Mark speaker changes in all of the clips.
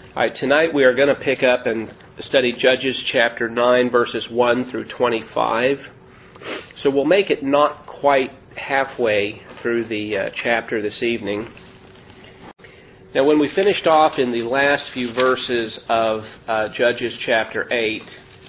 Speaker 1: All right, tonight we are going to pick up and study Judges chapter 9, verses 1 through 25. So we'll make it not quite halfway through the chapter this evening. Now, when we finished off in the last few verses of Judges chapter 8,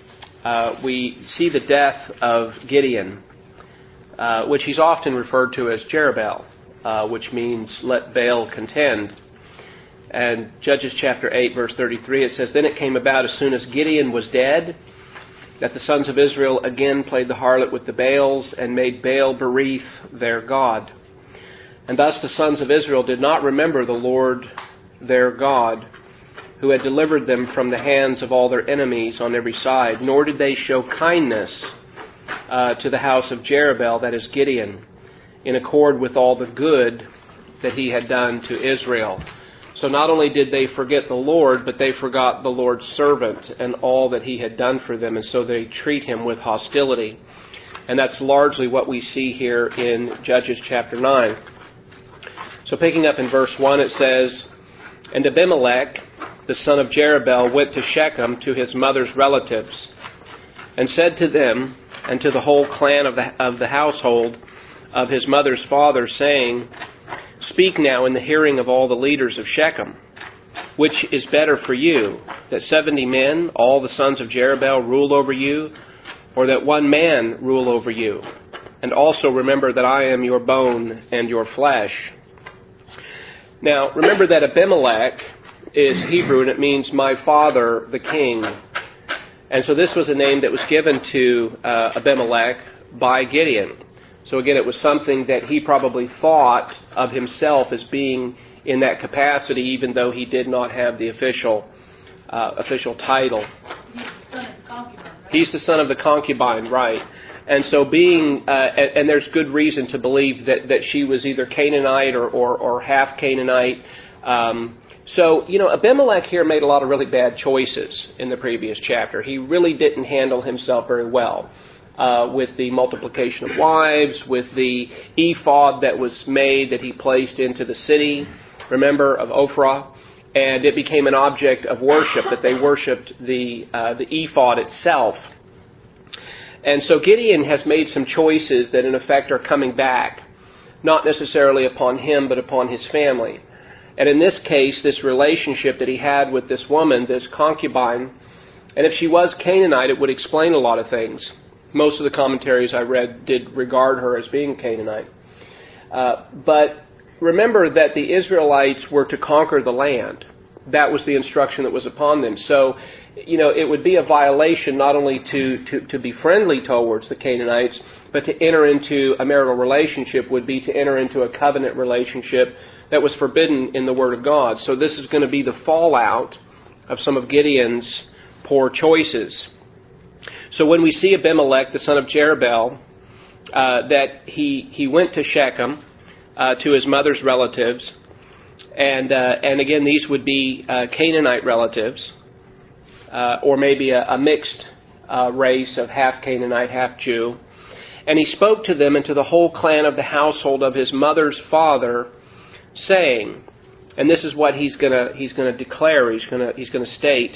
Speaker 1: we see the death of Gideon, which he's often referred to as Jerubbaal, which means let Baal contend. And Judges chapter 8, verse 33, it says, "Then it came about as soon as Gideon was dead, that the sons of Israel again played the harlot with the Baals, and made Baal-berith their god. And thus the sons of Israel did not remember the Lord their God, who had delivered them from the hands of all their enemies on every side, nor did they show kindness to the house of Jerubbaal, that is Gideon, in accord with all the good that he had done to Israel." So not only did they forget the Lord, but they forgot the Lord's servant and all that he had done for them, and so they treat him with hostility. And that's largely what we see here in Judges chapter 9. So picking up in verse 1, it says, "And Abimelech, the son of Jerubbaal, went to Shechem to his mother's relatives, and said to them, and to the whole clan of the household of his mother's father, saying, Speak now in the hearing of all the leaders of Shechem. Which is better for you, that 70 men, all the sons of Jerubbaal, rule over you, or that one man rule over you? And also remember that I am your bone and your flesh." Now, remember that Abimelech is Hebrew, and it means my father, the king. And so this was a name that was given to Abimelech by Gideon. So again, it was something that he probably thought of himself as being in that capacity, even though he did not have the official title. He's the son of the concubine, right? And so and there's good reason to believe that she was either Canaanite or half Canaanite. So, Abimelech here made a lot of really bad choices in the previous chapter. He really didn't handle himself very well. With the multiplication of wives, with the ephod that was made that he placed into the city, remember, of Ophrah, and it became an object of worship, that they worshipped the ephod itself. And so Gideon has made some choices that in effect are coming back, not necessarily upon him, but upon his family. And in this case, this relationship that he had with this woman, this concubine, and if she was Canaanite, it would explain a lot of things. Most of the commentaries I read did regard her as being Canaanite. But remember that the Israelites were to conquer the land. That was the instruction that was upon them. So, it would be a violation not only to be friendly towards the Canaanites, but to enter into a marital relationship would be to enter into a covenant relationship that was forbidden in the Word of God. So this is going to be the fallout of some of Gideon's poor choices. So when we see Abimelech, the son of Jerubbaal, that he went to Shechem, to his mother's relatives, and again these would be Canaanite relatives, or maybe a mixed race of half Canaanite, half Jew, and he spoke to them and to the whole clan of the household of his mother's father, saying, and this is what he's going to declare, he's going to state.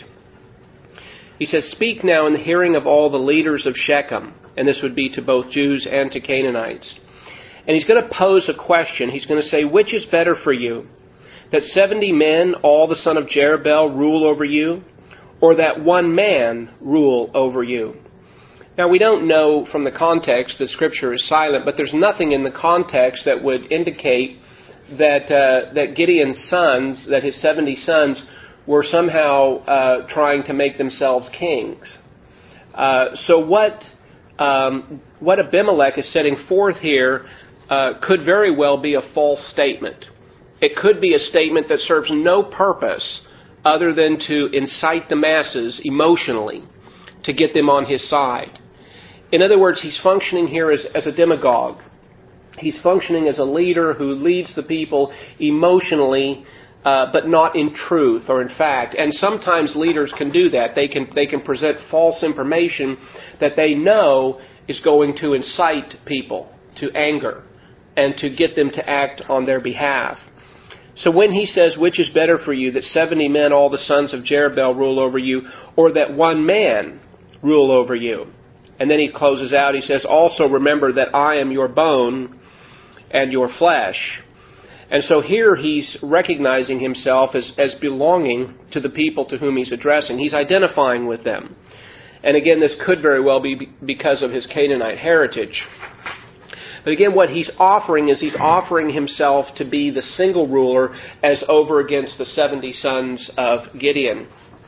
Speaker 1: He says, "Speak now in the hearing of all the leaders of Shechem," and this would be to both Jews and to Canaanites. And he's going to pose a question. He's going to say, "Which is better for you, that 70 men, all the son of Jerubbaal, rule over you, or that one man rule over you?" Now, we don't know from the context, the Scripture is silent, but there's nothing in the context that would indicate that Gideon's sons, that his 70 sons, were somehow trying to make themselves kings. So what Abimelech is setting forth here could very well be a false statement. It could be a statement that serves no purpose other than to incite the masses emotionally to get them on his side. In other words, he's functioning here as a demagogue. He's functioning as a leader who leads the people emotionally, but not in truth or in fact. And sometimes leaders can do that. They can present false information that they know is going to incite people to anger and to get them to act on their behalf. So when he says, which is better for you, that 70 men, all the sons of Jerubbaal, rule over you, or that one man rule over you? And then he closes out, he says, also remember that I am your bone and your flesh. And so here he's recognizing himself as belonging to the people to whom he's addressing. He's identifying with them. And again, this could very well be because of his Canaanite heritage. But again, what he's offering is he's offering himself to be the single ruler as over against the 70 sons of Gideon.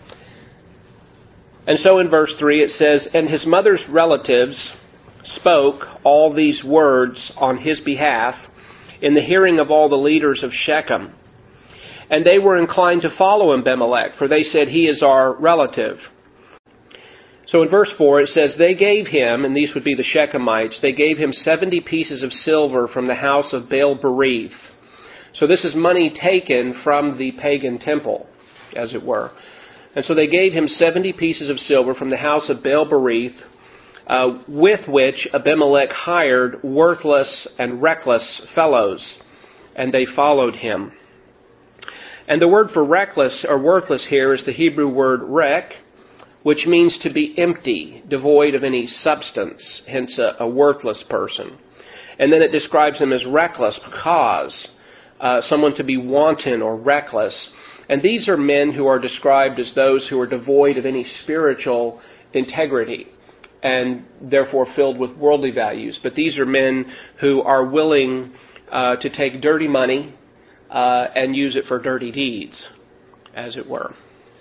Speaker 1: And so in verse 3 it says, and his mother's relatives spoke all these words on his behalf in the hearing of all the leaders of Shechem. And they were inclined to follow Abimelech, for they said, he is our relative. So in verse 4 it says, they gave him, and these would be the Shechemites, they gave him 70 pieces of silver from the house of Baal-berith. So this is money taken from the pagan temple, as it were. And so they gave him 70 pieces of silver from the house of Baal-berith, with which Abimelech hired worthless and reckless fellows, and they followed him. And the word for reckless or worthless here is the Hebrew word rek, which means to be empty, devoid of any substance, hence a worthless person. And then it describes him as reckless, because someone to be wanton or reckless. And these are men who are described as those who are devoid of any spiritual integrity and therefore filled with worldly values. But these are men who are willing to take dirty money and use it for dirty deeds, as it were.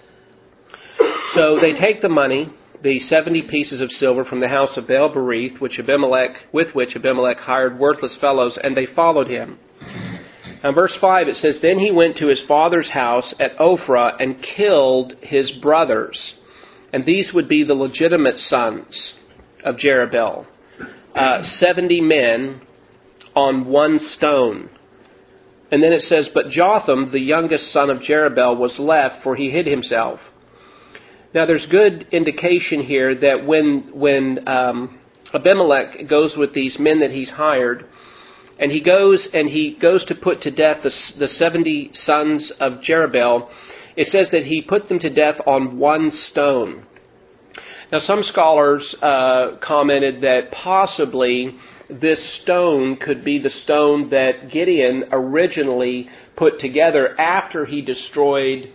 Speaker 1: So they take the money, the 70 pieces of silver from the house of Baal-berith, with which Abimelech hired worthless fellows, and they followed him. Now, verse 5, it says, then he went to his father's house at Ophrah and killed his brothers. And these would be the legitimate sons of Jerubbaal, 70 men on one stone. And then it says, but Jotham, the youngest son of Jerubbaal, was left, for he hid himself. Now, there's good indication here that when Abimelech goes with these men that he's hired, and he goes to put to death the 70 sons of Jerubbaal, it says that he put them to death on one stone. Now, some scholars commented that possibly this stone could be the stone that Gideon originally put together after he destroyed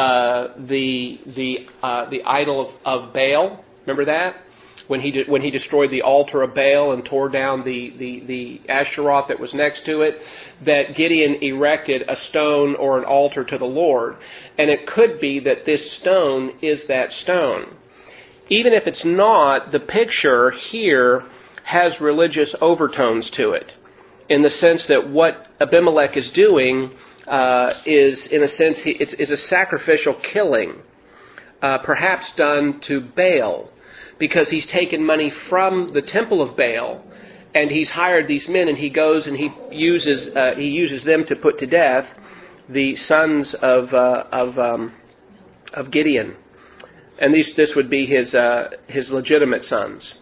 Speaker 1: the idol of Baal. Remember that? When he destroyed the altar of Baal and tore down the Asheroth that was next to it, that Gideon erected a stone or an altar to the Lord. And it could be that this stone is that stone. Even if it's not, the picture here has religious overtones to it, in the sense that what Abimelech is doing is, in a sense, is a sacrificial killing, perhaps done to Baal, because he's taken money from the temple of Baal, and he's hired these men, and he goes and he uses them to put to death the sons of Gideon, and this would be his legitimate sons.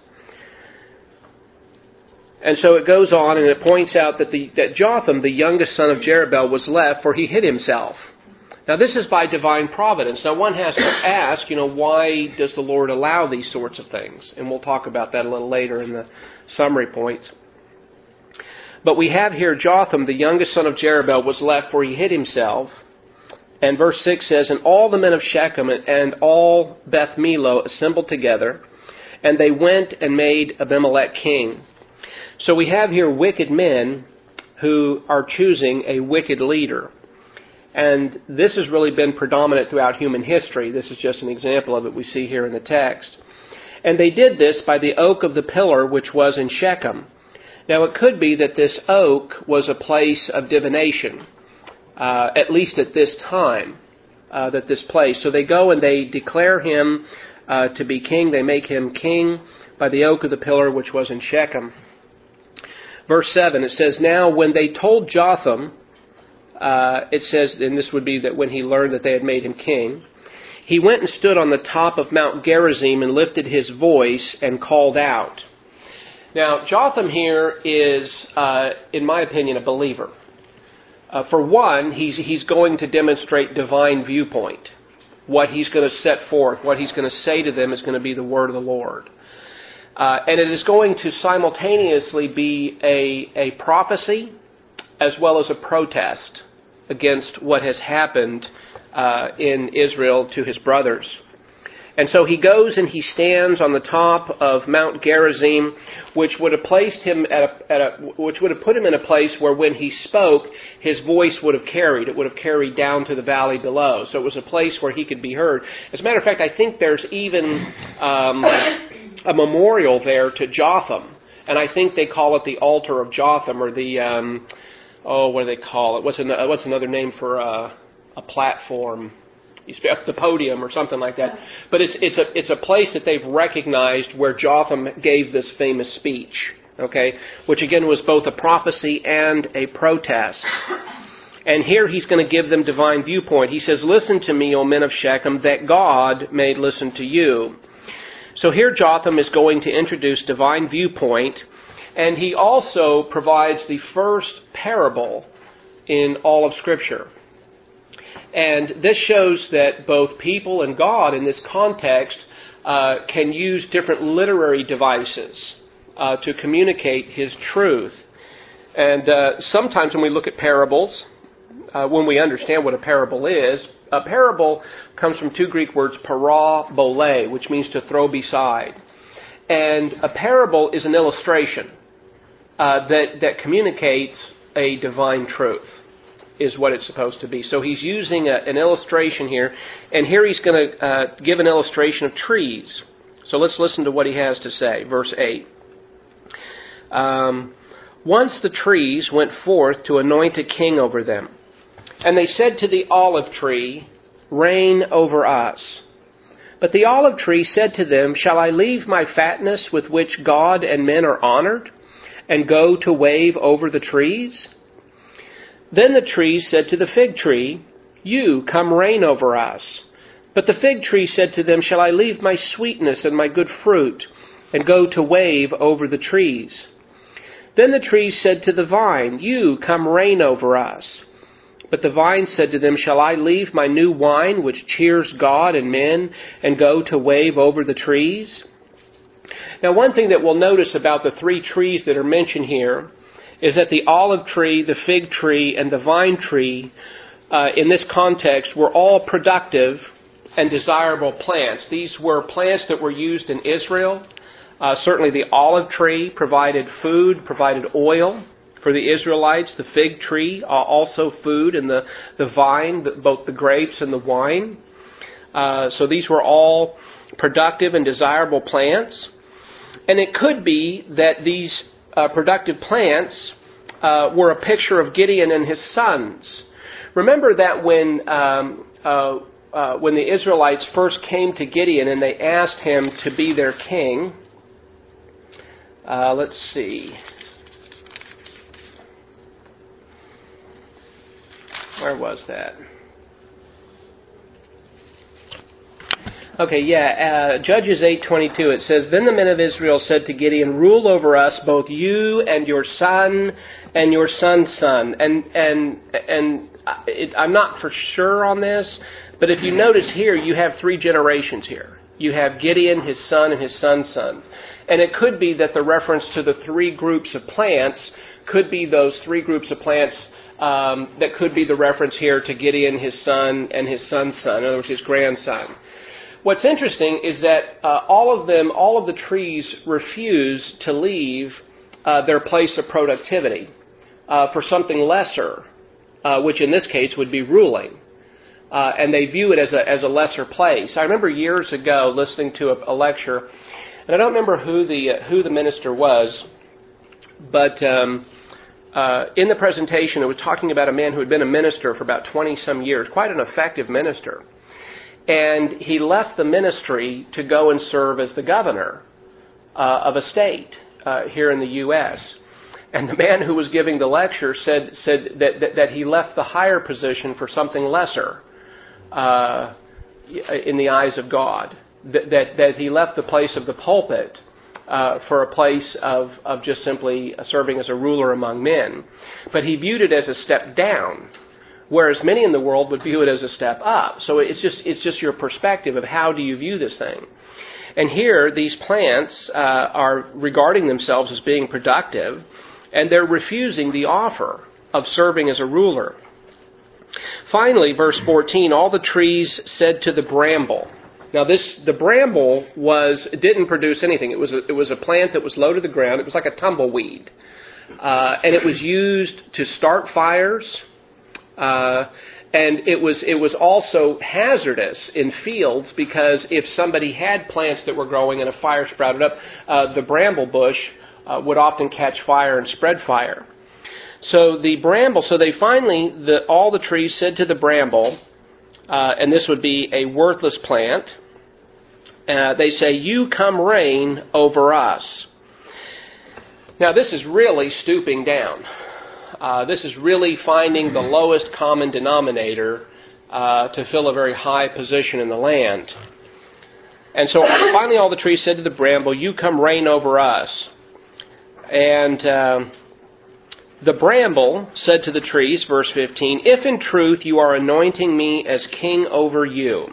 Speaker 1: And so it goes on, and it points out that Jotham, the youngest son of Jerubbaal, was left, for he hid himself. Now, this is by divine providence. Now, one has to ask, why does the Lord allow these sorts of things? And we'll talk about that a little later in the summary points. But we have here Jotham, the youngest son of Jerubbaal, was left, for he hid himself. And verse 6 says, and all the men of Shechem and all Beth Millo assembled together, and they went and made Abimelech king. So we have here wicked men who are choosing a wicked leader. And this has really been predominant throughout human history. This is just an example of it we see here in the text. And they did this by the oak of the pillar which was in Shechem. Now it could be that this oak was a place of divination, at least at this time, that this place. So they go and they declare him to be king. They make him king by the oak of the pillar which was in Shechem. Verse 7, it says, now when they told Jotham, it says, and this would be that when he learned that they had made him king, he went and stood on the top of Mount Gerizim and lifted his voice and called out. Now, Jotham here is, in my opinion, a believer. For one, he's going to demonstrate divine viewpoint. What he's going to set forth, what he's going to say to them is going to be the word of the Lord. And it is going to simultaneously be a prophecy as well as a protest against what has happened in Israel to his brothers. And so he goes and he stands on the top of Mount Gerizim, which would have placed him which would have put him in a place where when he spoke, his voice would have carried. It would have carried down to the valley below. So it was a place where he could be heard. As a matter of fact, I think there's even a memorial there to Jotham, and I think they call it the altar of Jotham, or the what do they call it? What's another name for a platform? The podium or something like that. But it's a place that they've recognized where Jotham gave this famous speech, okay, which again was both a prophecy and a protest. And here he's going to give them divine viewpoint. He says, "Listen to me, O men of Shechem, that God may listen to you." So here Jotham is going to introduce divine viewpoint, and he also provides the first parable in all of Scripture. And this shows that both people and God in this context can use different literary devices to communicate His truth. And sometimes when we look at parables, when we understand what a parable is, a parable comes from two Greek words, parabole, which means to throw beside. And a parable is an illustration that communicates a divine truth, is what it's supposed to be. So he's using an illustration here, and here he's going to give an illustration of trees. So let's listen to what he has to say. Verse 8. Once the trees went forth to anoint a king over them, and they said to the olive tree, "Reign over us." But the olive tree said to them, "Shall I leave my fatness with which God and men are honored, and go to wave over the trees?" Then the trees said to the fig tree, "You, come reign over us." But the fig tree said to them, "Shall I leave my sweetness and my good fruit, and go to wave over the trees?" Then the trees said to the vine, "You, come reign over us." But the vine said to them, "Shall I leave my new wine, which cheers God and men, and go to wave over the trees?" Now, one thing that we'll notice about the three trees that are mentioned here is that the olive tree, the fig tree, and the vine tree, in this context, were all productive and desirable plants. These were plants that were used in Israel. Certainly the olive tree provided food, provided oil for the Israelites. The fig tree, also food, and the vine, both the grapes and the wine. So these were all productive and desirable plants. And it could be that these productive plants were a picture of Gideon and his sons. Remember that when the Israelites first came to Gideon and they asked him to be their king, let's see. Where was that? Okay, Judges 8:22. It says, "Then the men of Israel said to Gideon, 'Rule over us, both you and your son and your son's son.'" I'm not for sure on this, but if you notice here, you have three generations here. You have Gideon, his son, and his son's son. And it could be that the reference to the three groups of plants could be those three groups of plants that could be the reference here to Gideon, his son, and his son's son, in other words, his grandson. What's interesting is that all of the trees refuse to leave their place of productivity for something lesser, which in this case would be ruling. And they view it as a lesser place. I remember years ago listening to a lecture, and I don't remember who the minister was, but in the presentation it was talking about a man who had been a minister for about 20-some years, quite an effective minister. And he left the ministry to go and serve as the governor of a state here in the U.S. And the man who was giving the lecture said that he left the higher position for something lesser in the eyes of God. That he left the place of the pulpit for a place of just simply serving as a ruler among men. But he viewed it as a step down, whereas many in the world would view it as a step up. So it's just your perspective of how do you view this thing. And here, these plants are regarding themselves as being productive, and they're refusing the offer of serving as a ruler. Finally, verse 14, all the trees said to the bramble. Now, the bramble didn't produce anything. It was a plant that was low to the ground. It was like a tumbleweed, and it was used to start fires. And it was also hazardous in fields because if somebody had plants that were growing and a fire sprouted up, the bramble bush would often catch fire and spread fire. So all the trees said to the bramble, and this would be a worthless plant, they say, "You come reign over us." Now this is really stooping down. This is really finding the lowest common denominator to fill a very high position in the land. And so finally all the trees said to the bramble, "You come reign over us." And the bramble said to the trees, verse 15, "If in truth you are anointing me as king over you."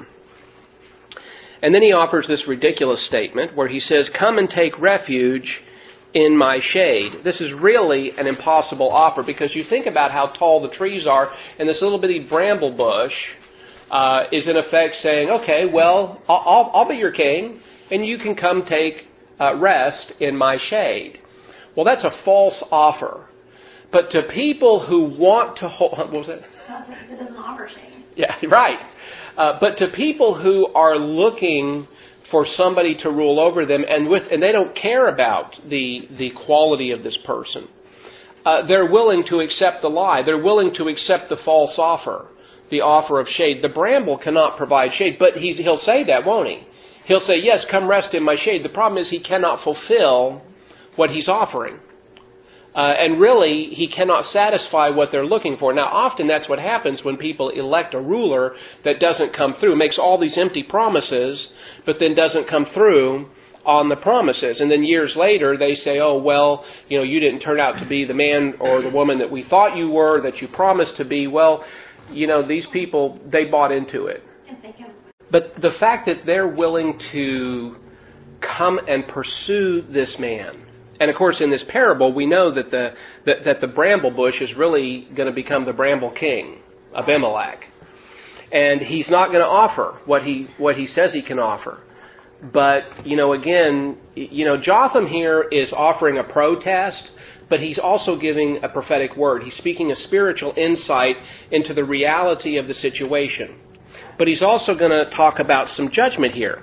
Speaker 1: And then he offers this ridiculous statement where he says, "Come and take refuge in my shade." This is really an impossible offer because you think about how tall the trees are, and this little bitty bramble bush is in effect saying, "Okay, well, I'll be your king, and you can come take rest in my shade." Well, that's a false offer. But to people who want to hold... What was it?
Speaker 2: It doesn't offer shade.
Speaker 1: Yeah, right. But to people who are looking for somebody to rule over them, and they don't care about the quality of this person, they're willing to accept the lie. They're willing to accept the false offer, the offer of shade. The bramble cannot provide shade, but he'll say that, won't he? He'll say, "Yes, come rest in my shade." The problem is he cannot fulfill what he's offering. And really, he cannot satisfy what they're looking for. Now, often that's what happens when people elect a ruler that doesn't come through, makes all these empty promises, but then doesn't come through on the promises. And then years later, they say, "Oh, well, you didn't turn out to be the man or the woman that we thought you were, that you promised to be." Well, these people, they bought into it. But the fact that they're willing to come and pursue this man, and of course, in this parable, we know that the bramble bush is really going to become the bramble king, Abimelech, and he's not going to offer what he says he can offer. But again, Jotham here is offering a protest, but he's also giving a prophetic word. He's speaking a spiritual insight into the reality of the situation. But he's also going to talk about some judgment here.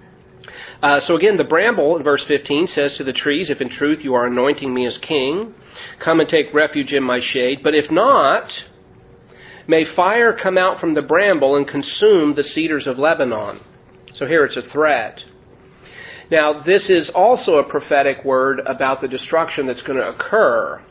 Speaker 1: So again, the bramble, in verse 15, says to the trees, "If in truth you are anointing me as king, come and take refuge in my shade. But if not, may fire come out from the bramble and consume the cedars of Lebanon." So here it's a threat. Now, this is also a prophetic word about the destruction that's going to occur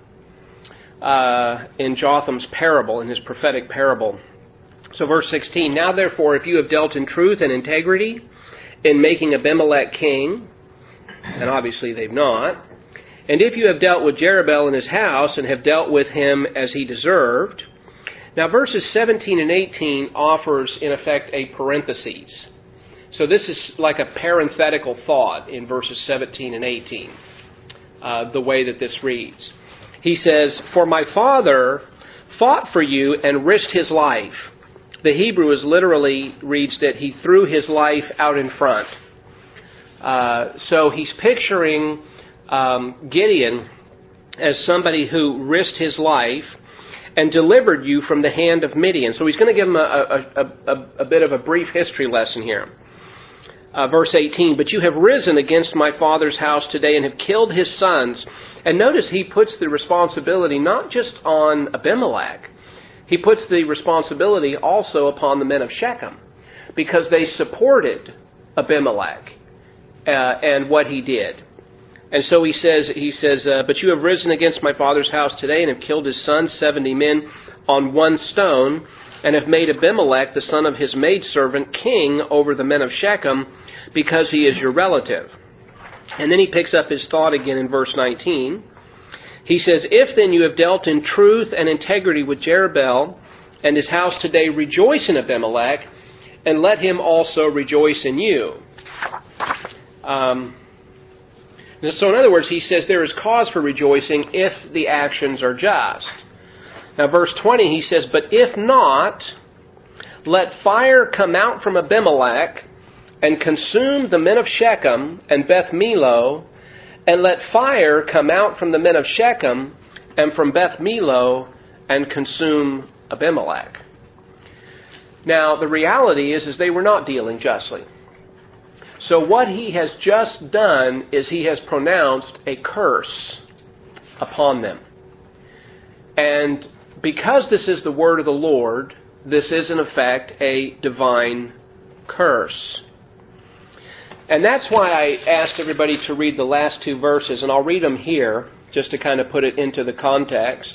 Speaker 1: in Jotham's parable, in his prophetic parable. So verse 16, "Now therefore, if you have dealt in truth and integrity in making Abimelech king," and obviously they've not, "and if you have dealt with Jerubbaal and his house and have dealt with him as he deserved." Now verses 17 and 18 offers in effect a parenthesis. So this is like a parenthetical thought in verses 17 and 18, the way that this reads. He says, "For my father fought for you and risked his life." The Hebrew literally reads that he threw his life out in front. So he's picturing Gideon as somebody who risked his life and delivered you from the hand of Midian. So he's going to give him a bit of a brief history lesson here. Verse 18, "But you have risen against my father's house today and have killed his sons." And notice he puts the responsibility not just on Abimelech, he puts the responsibility also upon the men of Shechem, because they supported Abimelech and what he did. And so he says, "But you have risen against my father's house today and have killed his sons, 70 men, on one stone, and have made Abimelech, the son of his maidservant, king over the men of Shechem, because he is your relative." And then he picks up his thought again in verse 19. He says, "If then you have dealt in truth and integrity with Jerubbaal and his house today, rejoice in Abimelech, and let him also rejoice in you." So in other words, he says there is cause for rejoicing if the actions are just. Now verse 20, he says, "But if not, let fire come out from Abimelech and consume the men of Shechem and Beth Millo, and let fire come out from the men of Shechem and from Beth Millo and consume Abimelech." Now the reality is they were not dealing justly. So what he has just done is he has pronounced a curse upon them. And because this is the word of the Lord, this is in effect a divine curse. And that's why I asked everybody to read the last two verses, and I'll read them here just to kind of put it into the context.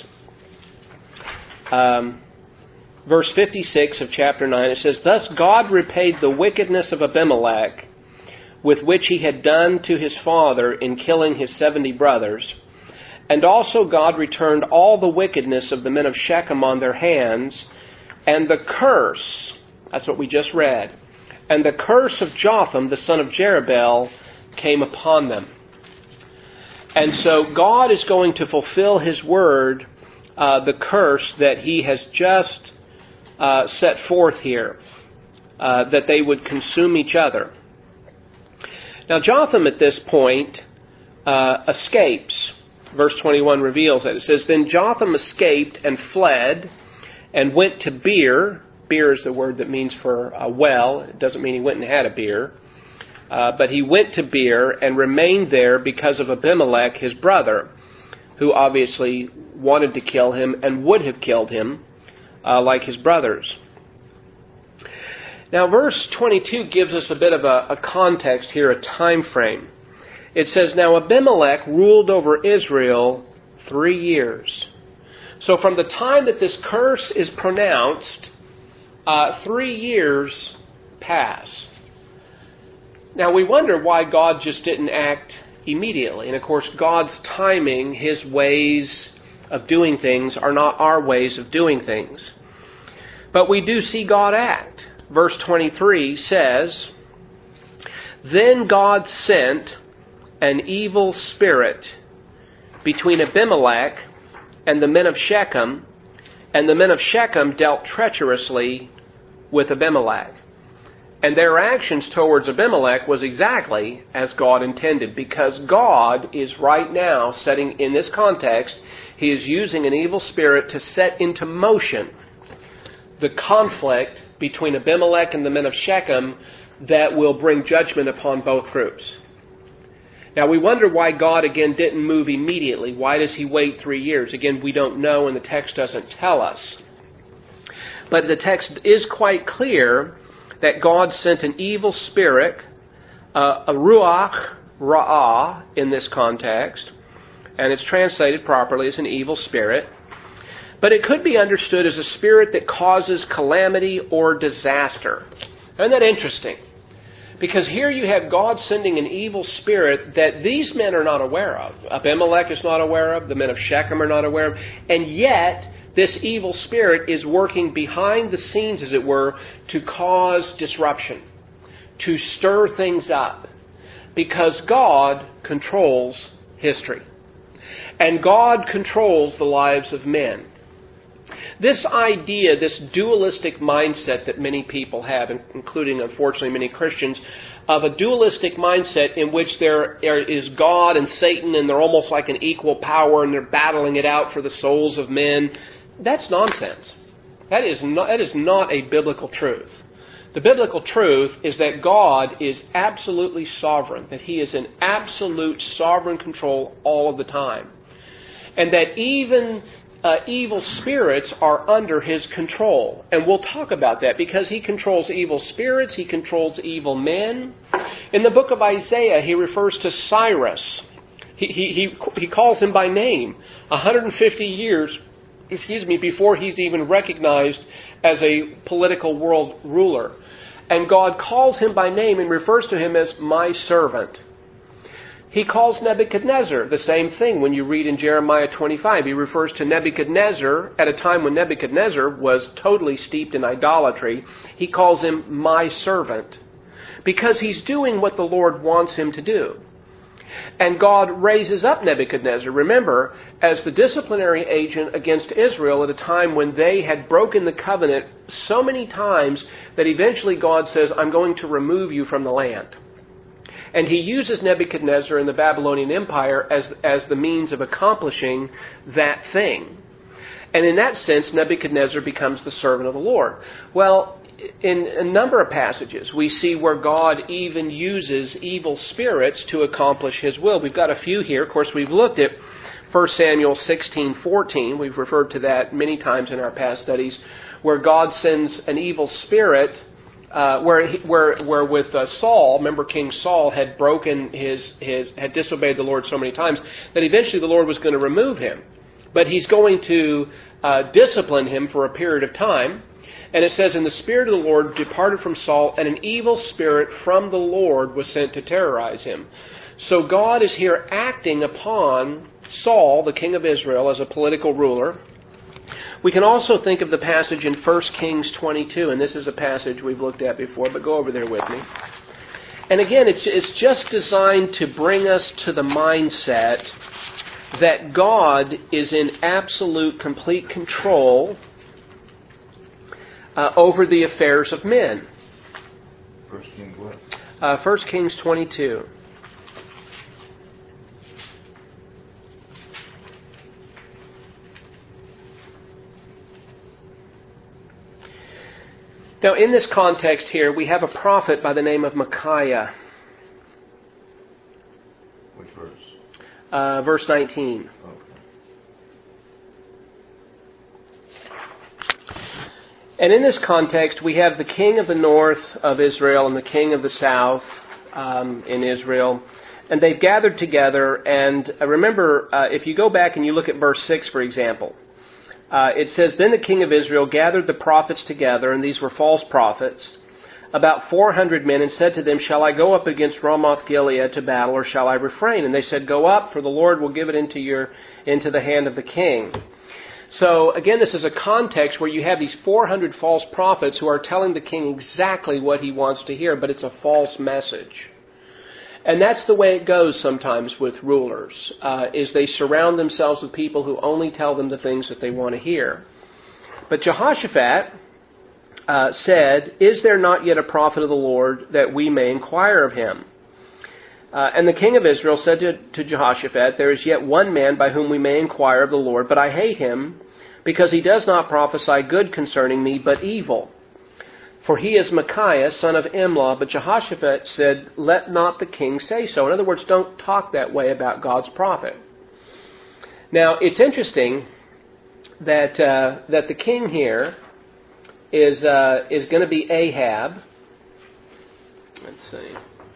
Speaker 1: Verse 56 of chapter 9, it says, "Thus God repaid the wickedness of Abimelech, with which he had done to his father in killing his 70 brothers. And also God returned all the wickedness of the men of Shechem on their hands, and the curse," that's what we just read, "and the curse of Jotham, the son of Jerubbaal, came upon them." And so God is going to fulfill his word, the curse that he has just set forth here, that they would consume each other. Now Jotham at this point escapes. Verse 21 reveals that. It says, "Then Jotham escaped and fled and went to Beer." Beer is the word that means for a well. It doesn't mean he went and had a beer. But he went to Beer and remained there because of Abimelech, his brother, who obviously wanted to kill him and would have killed him like his brothers. Now verse 22 gives us a bit of a context here, a time frame. It says, "Now Abimelech ruled over Israel 3 years." So from the time that this curse is pronounced, 3 years pass. Now we wonder why God just didn't act immediately. And of course God's timing, his ways of doing things are not our ways of doing things. But we do see God act. Verse 23 says, "Then God sent an evil spirit between Abimelech and the men of Shechem, and the men of Shechem dealt treacherously with Abimelech." And their actions towards Abimelech was exactly as God intended, because God is right now setting, in this context, he is using an evil spirit to set into motion the conflict between Abimelech and the men of Shechem that will bring judgment upon both groups. Now we wonder why God again didn't move immediately. Why does he wait 3 years? Again, we don't know and the text doesn't tell us. But the text is quite clear that God sent an evil spirit, a ruach ra'ah in this context, and it's translated properly as an evil spirit. But it could be understood as a spirit that causes calamity or disaster. Isn't that interesting? Because here you have God sending an evil spirit that these men are not aware of. Abimelech is not aware of. The men of Shechem are not aware of. And yet, this evil spirit is working behind the scenes, as it were, to cause disruption, to stir things up. Because God controls history. And God controls the lives of men. This idea, this dualistic mindset that many people have, including, unfortunately, many Christians, of a dualistic mindset in which there is God and Satan and they're almost like an equal power and they're battling it out for the souls of men, that's nonsense. That is not a biblical truth. The biblical truth is that God is absolutely sovereign, that he is in absolute sovereign control all of the time. And that even evil spirits are under his control. And we'll talk about that because he controls evil spirits, he controls evil men. In the book of Isaiah, he refers to Cyrus. He calls him by name 150 years before he's even recognized as a political world ruler. And God calls him by name and refers to him as my servant. He calls Nebuchadnezzar the same thing when you read in Jeremiah 25. He refers to Nebuchadnezzar at a time when Nebuchadnezzar was totally steeped in idolatry. He calls him my servant because he's doing what the Lord wants him to do. And God raises up Nebuchadnezzar, remember, as the disciplinary agent against Israel at a time when they had broken the covenant so many times that eventually God says, I'm going to remove you from the land. And he uses Nebuchadnezzar and the Babylonian Empire as the means of accomplishing that thing. And in that sense, Nebuchadnezzar becomes the servant of the Lord. Well, in a number of passages, we see where God even uses evil spirits to accomplish His will. We've got a few here. Of course, we've looked at 1 Samuel 16:14. We've referred to that many times in our past studies, where God sends an evil spirit. Where with Saul, remember King Saul had broken had disobeyed the Lord so many times that eventually the Lord was going to remove him. But He's going to discipline him for a period of time. And it says, and the Spirit of the Lord departed from Saul, and an evil spirit from the Lord was sent to terrorize him. So God is here acting upon Saul, the king of Israel, as a political ruler. We can also think of the passage in 1 Kings 22, and this is a passage we've looked at before, but go over there with me. And again, it's just designed to bring us to the mindset that God is in absolute, complete control over the affairs of men.
Speaker 3: 1 Kings what?
Speaker 1: 1 Kings 22. Now, in this context here, we have a prophet by the name of Micaiah.
Speaker 3: Which verse?
Speaker 1: Verse 19.
Speaker 3: Okay.
Speaker 1: And in this context, we have the king of the north of Israel and the king of the south in Israel. And they've gathered together. And remember, if you go back and you look at verse 6, for example, it says, Then the king of Israel gathered the prophets together, and these were false prophets, about 400 men, and said to them, Shall I go up against Ramoth-Gilead to battle, or shall I refrain? And they said, Go up, for the Lord will give it into the hand of the king. So, again, this is a context where you have these 400 false prophets who are telling the king exactly what he wants to hear, but it's a false message. And that's the way it goes sometimes with rulers, is they surround themselves with people who only tell them the things that they want to hear. But Jehoshaphat said, Is there not yet a prophet of the Lord that we may inquire of him? And the king of Israel said to Jehoshaphat, There is yet one man by whom we may inquire of the Lord, but I hate him, because he does not prophesy good concerning me, but evil. For he is Micaiah, son of Imlah. But Jehoshaphat said, Let not the king say so. In other words, don't talk that way about God's prophet. Now, it's interesting that the king here is going to be Ahab. Let's see.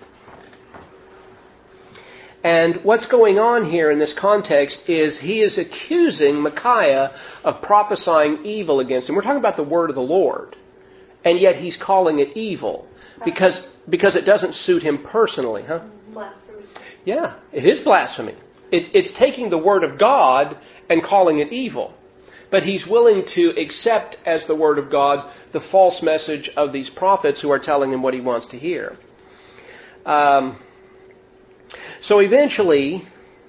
Speaker 1: And what's going on here in this context is he is accusing Micaiah of prophesying evil against him. We're talking about the word of the Lord. And yet he's calling it evil because it doesn't suit him personally, huh?
Speaker 2: Blasphemy.
Speaker 1: Yeah, it is blasphemy. It's taking the word of God and calling it evil. But he's willing to accept as the word of God the false message of these prophets who are telling him what he wants to hear. So eventually,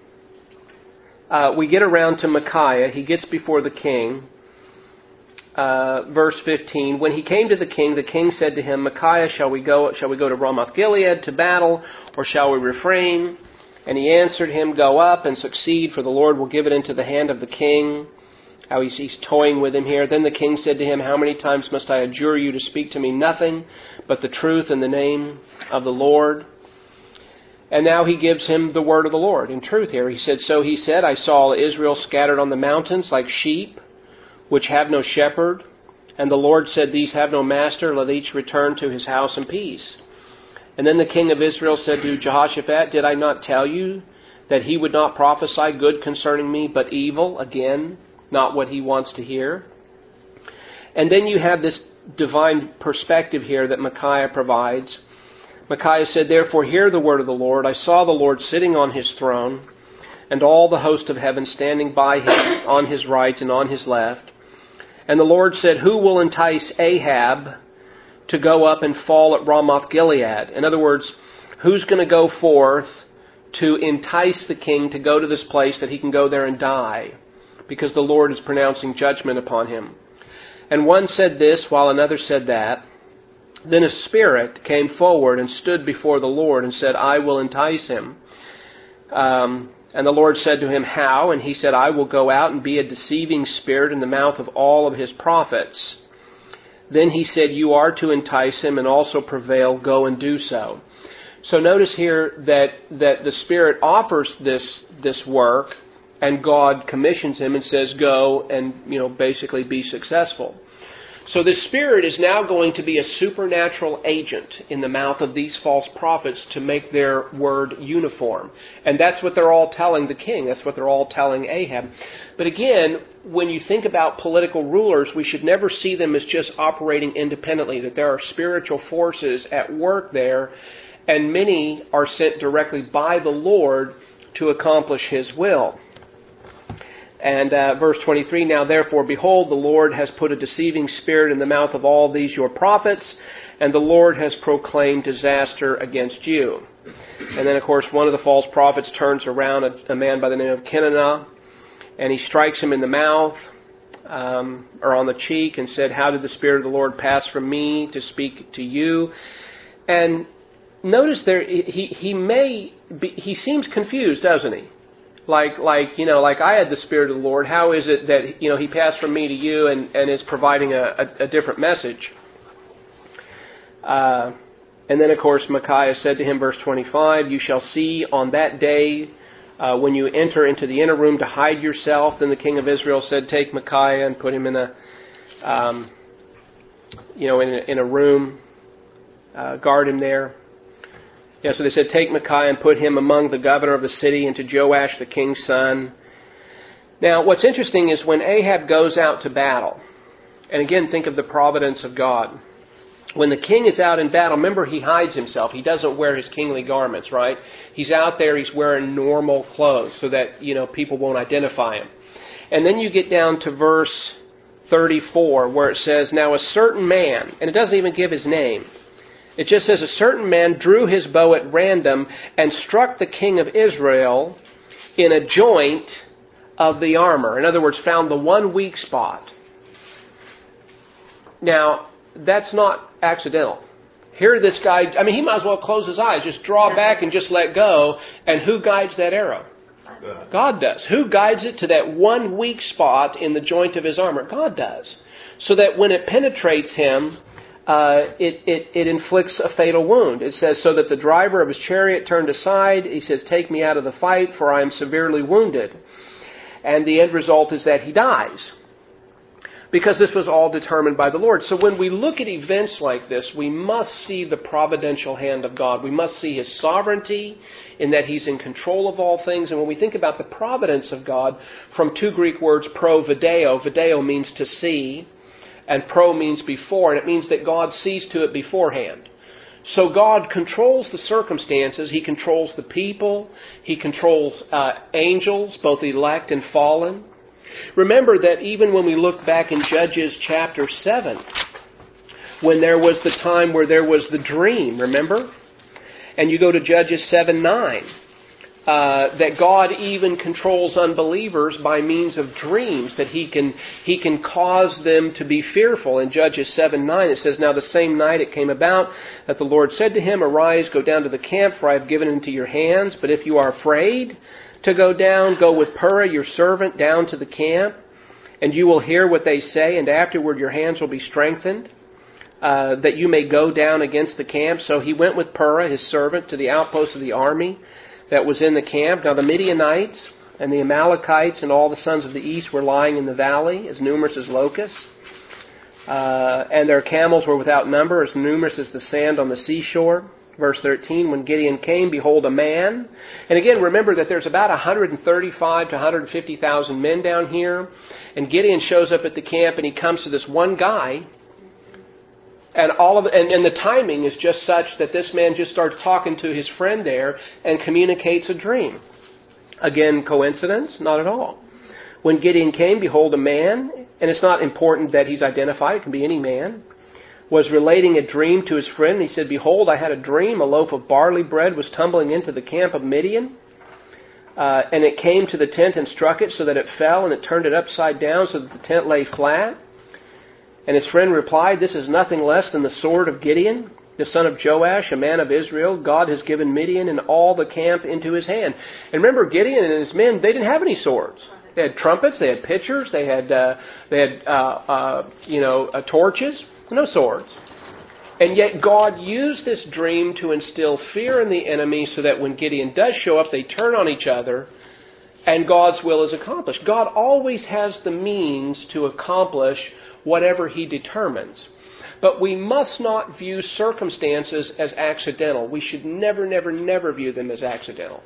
Speaker 1: we get around to Micaiah. He gets before the king. Verse 15, When he came to the king said to him, Micaiah, shall we go to Ramoth-Gilead to battle, or shall we refrain? And he answered him, Go up and succeed, for the Lord will give it into the hand of the king. How he's toying with him here. Then the king said to him, How many times must I adjure you to speak to me nothing but the truth in the name of the Lord? And now he gives him the word of the Lord in truth here. He said, So he said, I saw Israel scattered on the mountains like sheep, which have no shepherd. And the Lord said, These have no master, let each return to his house in peace. And then the king of Israel said to Jehoshaphat, Did I not tell you that he would not prophesy good concerning me, but evil? Again, not what he wants to hear. And then you have this divine perspective here that Micaiah provides. Micaiah said, "Therefore hear the word of the Lord. I saw the Lord sitting on his throne, and all the host of heaven standing by him on his right and on his left. And the Lord said, Who will entice Ahab to go up and fall at Ramoth Gilead?" In other words, who's going to go forth to entice the king to go to this place that he can go there and die? Because the Lord is pronouncing judgment upon him. And one said this, while another said that. Then a spirit came forward and stood before the Lord and said, "I will entice him." And the Lord said to him, "How?" And he said, "I will go out and be a deceiving spirit in the mouth of all of his prophets." Then he said, "You are to entice him and also prevail. Go and do so." So notice here that the Spirit offers this work, and God commissions him and says, "Go and basically be successful." So the Spirit is now going to be a supernatural agent in the mouth of these false prophets to make their word uniform. And that's what they're all telling the king. That's what they're all telling Ahab. But again, when you think about political rulers, we should never see them as just operating independently, that there are spiritual forces at work there, and many are sent directly by the Lord to accomplish His will. And verse 23, "Now therefore, behold, the Lord has put a deceiving spirit in the mouth of all these your prophets, and the Lord has proclaimed disaster against you." And then, of course, one of the false prophets turns around a man by the name of Kenanah, and he strikes him in the mouth, or on the cheek, and said, "How did the Spirit of the Lord pass from me to speak to you?" And notice there, he seems confused, doesn't he? Like I had the Spirit of the Lord. How is it that He passed from me to you and is providing a different message? And then, of course, Micaiah said to him, verse 25, "You shall see on that day when you enter into the inner room to hide yourself." Then the king of Israel said, "Take Micaiah and put him in a room, guard him there." Yeah, so they said, "Take Micaiah and put him among the governor of the city and to Joash the king's son." Now, what's interesting is when Ahab goes out to battle, and again, think of the providence of God. When the king is out in battle, remember, he hides himself. He doesn't wear his kingly garments, right? He's out there, he's wearing normal clothes so that, people won't identify him. And then you get down to verse 34 where it says, "Now a certain man," and it doesn't even give his name. It just says, "A certain man drew his bow at random and struck the king of Israel in a joint of the armor." In other words, found the one weak spot. Now, that's not accidental. Here this guy, he might as well close his eyes, just draw back and just let go. And who guides that arrow? God does. Who guides it to that one weak spot in the joint of his armor? God does. So that when it penetrates him, it inflicts a fatal wound. It says, "So that the driver of his chariot turned aside." He says, "Take me out of the fight, for I am severely wounded." And the end result is that he dies. Because this was all determined by the Lord. So when we look at events like this, we must see the providential hand of God. We must see His sovereignty in that He's in control of all things. And when we think about the providence of God, from two Greek words, pro video. Video means to see, and pro means before, and it means that God sees to it beforehand. So God controls the circumstances. He controls the people. He controls angels, both elect and fallen. Remember that even when we look back in Judges chapter 7, when there was the time where there was the dream, remember? And you go to Judges 7:9. That God even controls unbelievers by means of dreams, that He can cause them to be fearful. In Judges 7:9 it says, "Now the same night it came about that the Lord said to him, Arise, go down to the camp, for I have given it into your hands. But if you are afraid to go down, go with Purah your servant down to the camp, and you will hear what they say, and afterward your hands will be strengthened, that you may go down against the camp." So he went with Purah his servant to the outpost of the army that was in the camp. Now the Midianites and the Amalekites and all the sons of the east were lying in the valley, as numerous as locusts. And their camels were without number, as numerous as the sand on the seashore. Verse 13, "When Gideon came, behold, a man." And again, remember that there's about 135 to 150,000 men down here. And Gideon shows up at the camp, and he comes to this one guy And and the timing is just such that this man just starts talking to his friend there and communicates a dream. Again, coincidence? Not at all. When Gideon came, behold, a man, and it's not important that he's identified, it can be any man, was relating a dream to his friend. He said, behold, I had a dream, a loaf of barley bread was tumbling into the camp of Midian, and it came to the tent and struck it so that it fell, and it turned it upside down so that the tent lay flat. And his friend replied, this is nothing less than the sword of Gideon, the son of Joash, a man of Israel. God has given Midian and all the camp into his hand. And remember, Gideon and his men, they didn't have any swords. They had trumpets, they had pitchers, they had torches, no swords. And yet God used this dream to instill fear in the enemy so that when Gideon does show up, they turn on each other and God's will is accomplished. God always has the means to accomplish whatever He determines. But we must not view circumstances as accidental. We should never, never, never view them as accidental.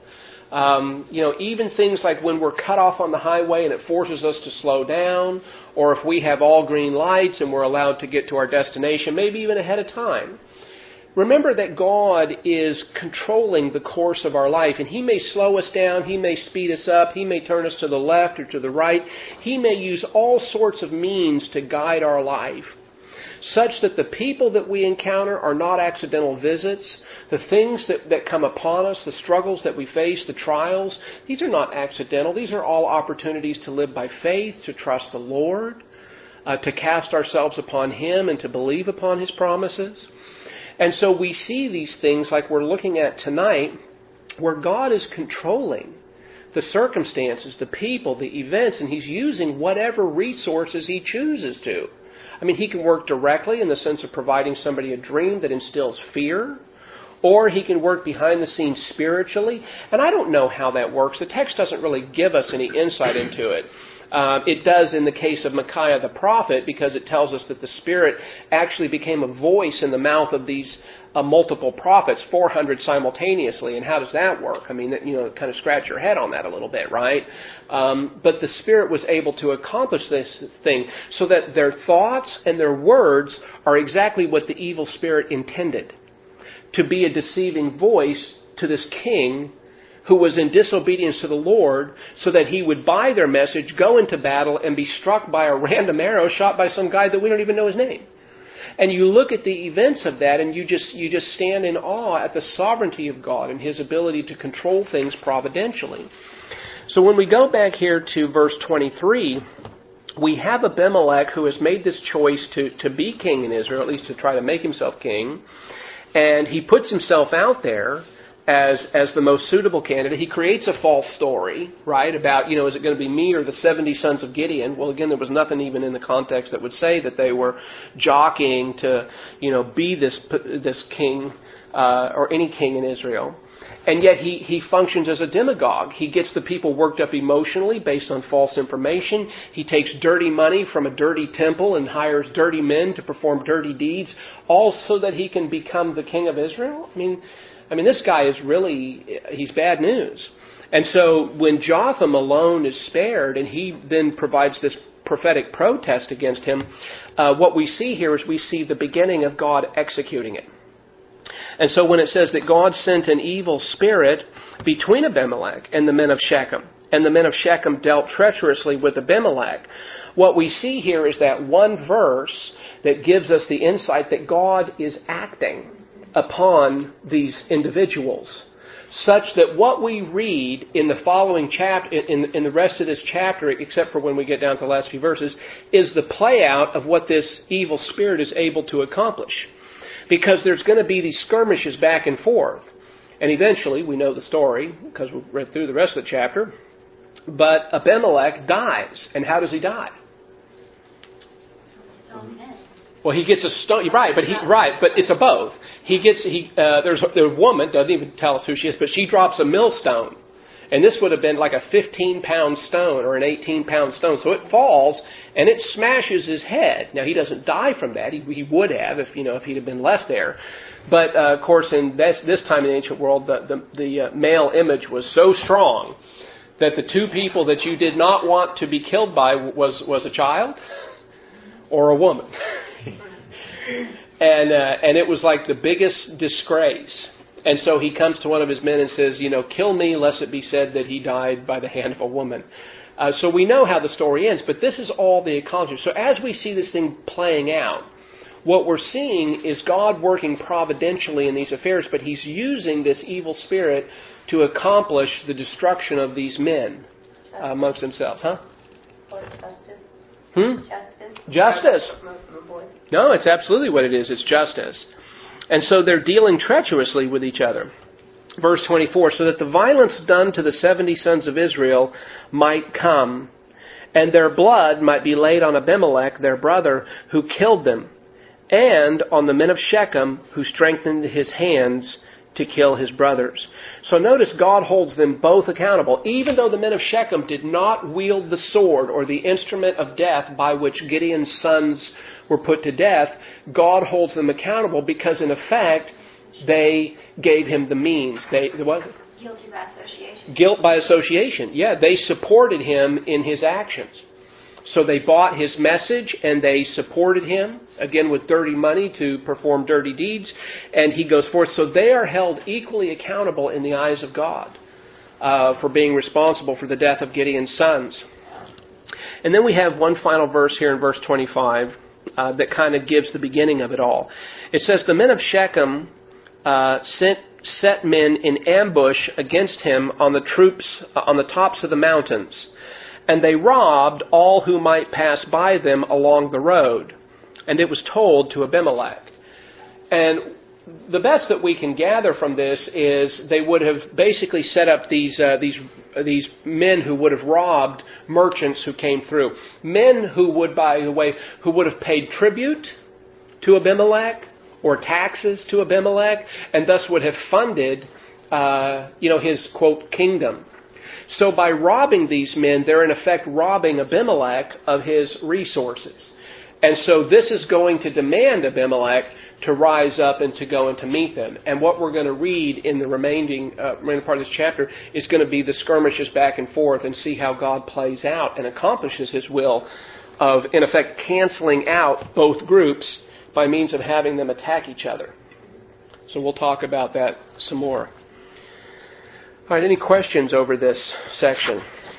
Speaker 1: Even things like when we're cut off on the highway and it forces us to slow down, or if we have all green lights and we're allowed to get to our destination, maybe even ahead of time. Remember that God is controlling the course of our life, and He may slow us down, He may speed us up, He may turn us to the left or to the right. He may use all sorts of means to guide our life, such that the people that we encounter are not accidental visits. The things that come upon us, the struggles that we face, the trials, these are not accidental. These are all opportunities to live by faith, to trust the Lord, to cast ourselves upon Him and to believe upon His promises. And so we see these things like we're looking at tonight, where God is controlling the circumstances, the people, the events, and He's using whatever resources He chooses to. I mean, He can work directly in the sense of providing somebody a dream that instills fear, or He can work behind the scenes spiritually. And I don't know how that works. The text doesn't really give us any insight into it. It does in the case of Micaiah the prophet, because it tells us that the Spirit actually became a voice in the mouth of these multiple prophets, 400 simultaneously. And how does that work? I mean, kind of scratch your head on that a little bit, right? But the Spirit was able to accomplish this thing so that their thoughts and their words are exactly what the evil spirit intended, to be a deceiving voice to this king who was in disobedience to the Lord, so that he would buy their message, go into battle, and be struck by a random arrow shot by some guy that we don't even know his name. And you look at the events of that, and you just stand in awe at the sovereignty of God and His ability to control things providentially. So when we go back here to verse 23, we have Abimelech who has made this choice to be king in Israel, at least to try to make himself king. And he puts himself out there as the most suitable candidate. He creates a false story, right, about, is it going to be me or the 70 sons of Gideon? Well, again, there was nothing even in the context that would say that they were jockeying to, be this king or any king in Israel. And yet he functions as a demagogue. He gets the people worked up emotionally based on false information. He takes dirty money from a dirty temple and hires dirty men to perform dirty deeds, all so that he can become the king of Israel. I mean, this guy is he's bad news. And so when Jotham alone is spared, and he then provides this prophetic protest against him, what we see here is we see the beginning of God executing it. And so when it says that God sent an evil spirit between Abimelech and the men of Shechem, and the men of Shechem dealt treacherously with Abimelech, what we see here is that one verse that gives us the insight that God is acting upon these individuals, such that what we read in the following chapter, in the rest of this chapter, except for when we get down to the last few verses, is the play out of what this evil spirit is able to accomplish. Because there's going to be these skirmishes back and forth. And eventually, we know the story, because we read through the rest of the chapter, but Abimelech dies. And how does he die? Well, he gets a stone. Right, but it's a both. There's a woman, doesn't even tell us who she is, but she drops a millstone, and this would have been like a 15-pound stone or an 18-pound stone. So it falls and it smashes his head. Now he doesn't die from that. He would have if he'd have been left there. But of course, in this time in the ancient world, the male image was so strong that the two people that you did not want to be killed by was a child or a woman. And it was like the biggest disgrace. And so he comes to one of his men and says, kill me, lest it be said that he died by the hand of a woman. So we know how the story ends, but this is all the accomplishment. So as we see this thing playing out, what we're seeing is God working providentially in these affairs, but He's using this evil spirit to accomplish the destruction of these men amongst themselves. Huh?
Speaker 4: Or justice.
Speaker 1: Justice. No, it's absolutely what it is. It's justice. And so they're dealing treacherously with each other. Verse 24, so that the violence done to the 70 sons of Israel might come, and their blood might be laid on Abimelech, their brother, who killed them, and on the men of Shechem, who strengthened his hands to kill his brothers. So notice God holds them both accountable. Even though the men of Shechem did not wield the sword or the instrument of death by which Gideon's sons were put to death, God holds them accountable because in effect they gave him the means. What?
Speaker 2: Guilty by association.
Speaker 1: Guilt by association. Yeah, they supported him in his actions. So they bought his message and they supported him, again with dirty money to perform dirty deeds. And he goes forth. So they are held equally accountable in the eyes of God for being responsible for the death of Gideon's sons. And then we have one final verse here in verse 25 that kind of gives the beginning of it all. It says, the men of Shechem set men in ambush against him on the tops of the mountains. And they robbed all who might pass by them along the road. And it was told to Abimelech. And the best that we can gather from this is they would have basically set up these men who would have robbed merchants who came through. Men who would, by the way, who would have paid tribute to Abimelech or taxes to Abimelech, and thus would have funded, his, quote, kingdom. So by robbing these men, they're in effect robbing Abimelech of his resources. And so this is going to demand Abimelech to rise up and to go and to meet them. And what we're going to read in the remaining part of this chapter is going to be the skirmishes back and forth and see how God plays out and accomplishes His will of, in effect, canceling out both groups by means of having them attack each other. So we'll talk about that some more. All right, any questions over this section?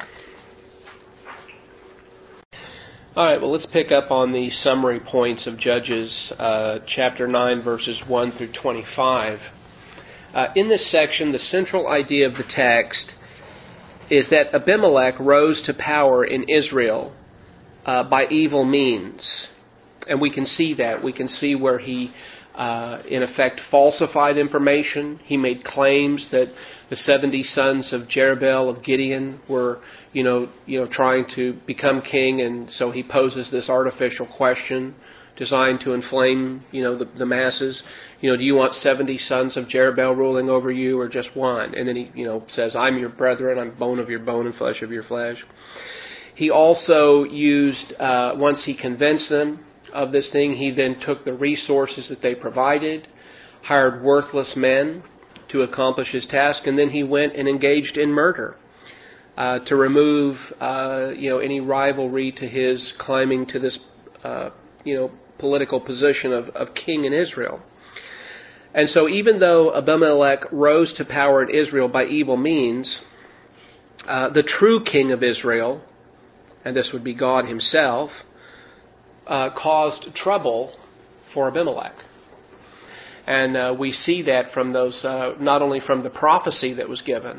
Speaker 1: All right, well, let's pick up on the summary points of Judges chapter 9, verses 1 through 25. In this section, the central idea of the text is that Abimelech rose to power in Israel by evil means. And we can see that. We can see where he, in effect, falsified information. He made claims that the 70 sons of Jerubbaal of Gideon were, trying to become king, and so he poses this artificial question designed to inflame, the masses. Do you want 70 sons of Jerubbaal ruling over you, or just one? And then he, says, I'm your brethren, I'm bone of your bone and flesh of your flesh. He also used, once he convinced them of this thing, he then took the resources that they provided, hired worthless men to accomplish his task, and then he went and engaged in murder to remove, any rivalry to his climbing to this, political position of king in Israel. And so even though Abimelech rose to power in Israel by evil means, the true king of Israel, and this would be God Himself, caused trouble for Abimelech. And we see that from those, not only from the prophecy that was given,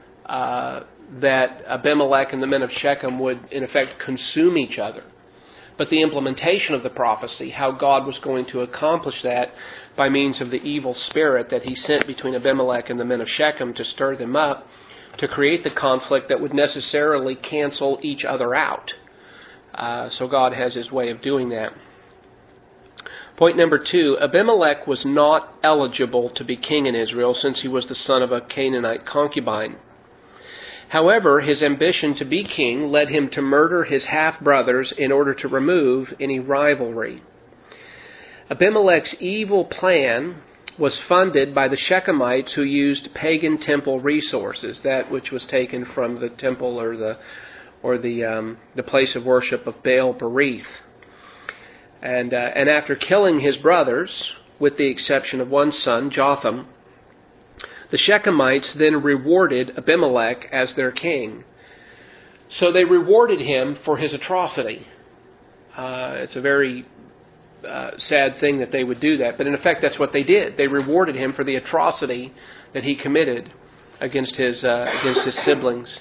Speaker 1: that Abimelech and the men of Shechem would, in effect, consume each other, but the implementation of the prophecy, how God was going to accomplish that by means of the evil spirit that He sent between Abimelech and the men of Shechem to stir them up, to create the conflict that would necessarily cancel each other out. So God has His way of doing that. Point number 2, Abimelech was not eligible to be king in Israel since he was the son of a Canaanite concubine. However, his ambition to be king led him to murder his half-brothers in order to remove any rivalry. Abimelech's evil plan was funded by the Shechemites, who used pagan temple resources, that which was taken from the temple or the place of worship of Baal Berith. And after killing his brothers, with the exception of one son, Jotham, the Shechemites then rewarded Abimelech as their king. So they rewarded him for his atrocity. It's a very sad thing that they would do that, but in effect that's what they did. They rewarded him for the atrocity that he committed against his siblings.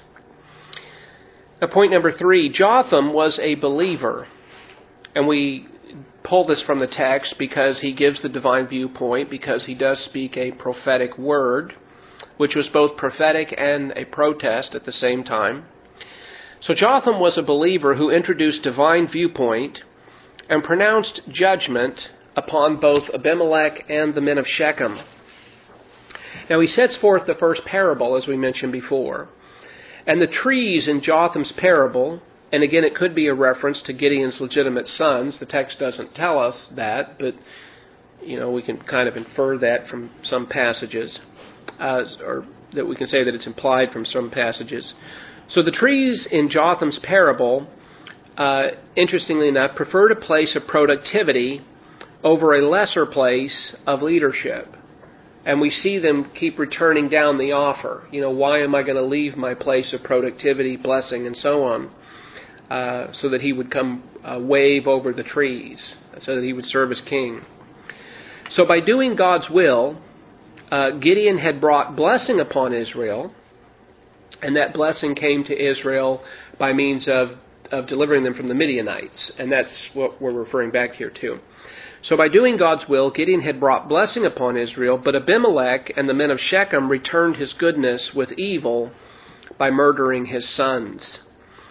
Speaker 1: Now, point number 3, Jotham was a believer. And we pull this from the text because he gives the divine viewpoint, because he does speak a prophetic word, which was both prophetic and a protest at the same time. So Jotham was a believer who introduced divine viewpoint and pronounced judgment upon both Abimelech and the men of Shechem. Now he sets forth the first parable, as we mentioned before. And the trees in Jotham's parable, and again it could be a reference to Gideon's legitimate sons. The text doesn't tell us that, but we can kind of infer that from some passages, or that we can say that it's implied from some passages. So the trees in Jotham's parable, interestingly enough, preferred a place of productivity over a lesser place of leadership. And we see them keep returning down the offer. Why am I going to leave my place of productivity, blessing, and so on? So that he would come wave over the trees, so that he would serve as king. So by doing God's will, Gideon had brought blessing upon Israel, and that blessing came to Israel by means of delivering them from the Midianites. And that's what we're referring back here to. So by doing God's will, Gideon had brought blessing upon Israel, but Abimelech and the men of Shechem returned his goodness with evil by murdering his sons.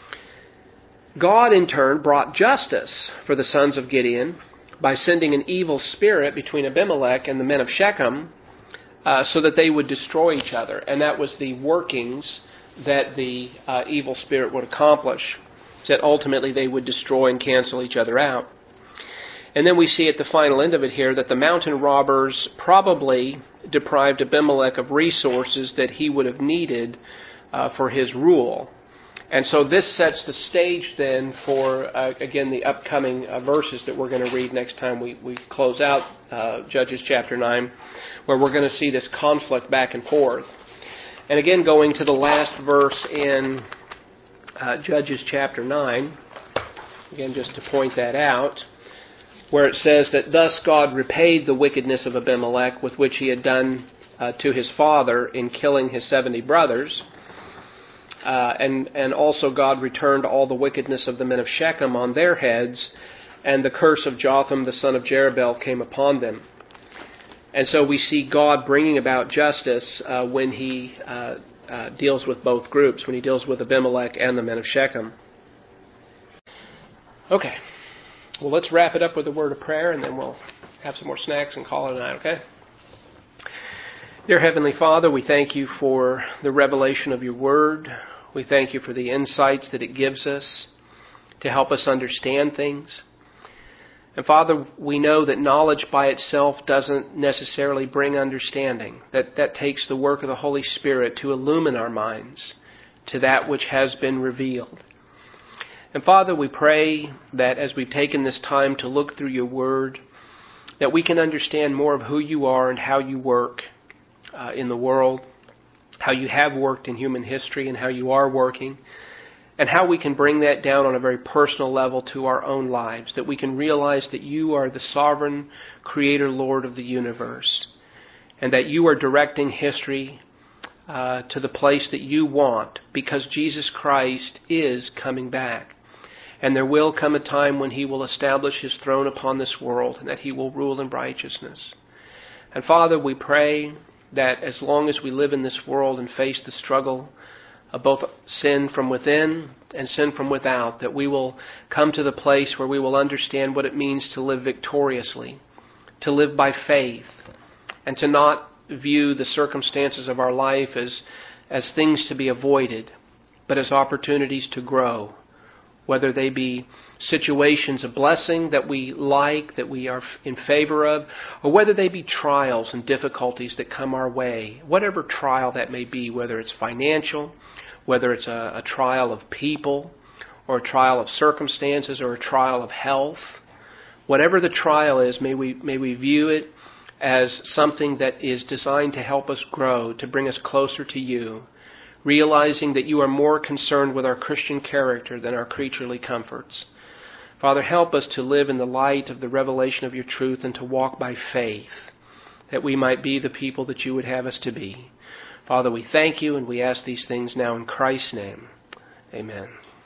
Speaker 1: God, in turn, brought justice for the sons of Gideon by sending an evil spirit between Abimelech and the men of Shechem so that they would destroy each other. And that was the workings that the evil spirit would accomplish, that ultimately they would destroy and cancel each other out. And then we see at the final end of it here that the mountain robbers probably deprived Abimelech of resources that he would have needed for his rule. And so this sets the stage then for, again, the upcoming verses that we're going to read next time we close out Judges chapter 9, where we're going to see this conflict back and forth. And again, going to the last verse in Judges chapter 9, again, just to point that out, where it says that thus God repaid the wickedness of Abimelech with which he had done to his father in killing his 70 brothers. And also God returned all the wickedness of the men of Shechem on their heads, and the curse of Jotham the son of Jerubbaal came upon them. And so we see God bringing about justice when he deals with both groups, when he deals with Abimelech and the men of Shechem. Okay. Well, let's wrap it up with a word of prayer, and then we'll have some more snacks and call it a night, okay? Dear Heavenly Father, we thank you for the revelation of your word. We thank you for the insights that it gives us to help us understand things. And Father, we know that knowledge by itself doesn't necessarily bring understanding. That takes the work of the Holy Spirit to illumine our minds to that which has been revealed. And Father, we pray that as we've taken this time to look through your word, that we can understand more of who you are and how you work in the world, how you have worked in human history and how you are working, and how we can bring that down on a very personal level to our own lives, that we can realize that you are the sovereign creator, Lord of the universe, and that you are directing history to the place that you want, because Jesus Christ is coming back. And there will come a time when he will establish his throne upon this world, and that he will rule in righteousness. And Father, we pray that as long as we live in this world and face the struggle of both sin from within and sin from without, that we will come to the place where we will understand what it means to live victoriously, to live by faith, and to not view the circumstances of our life as things to be avoided, but as opportunities to grow, whether they be situations of blessing that we like, that we are in favor of, or whether they be trials and difficulties that come our way, whatever trial that may be, whether it's financial, whether it's a trial of people, or a trial of circumstances, or a trial of health, Whatever the trial is, may we view it as something that is designed to help us grow, to bring us closer to you, realizing that you are more concerned with our Christian character than our creaturely comforts. Father, help us to live in the light of the revelation of your truth and to walk by faith, that we might be the people that you would have us to be. Father, we thank you and we ask these things now in Christ's name. Amen.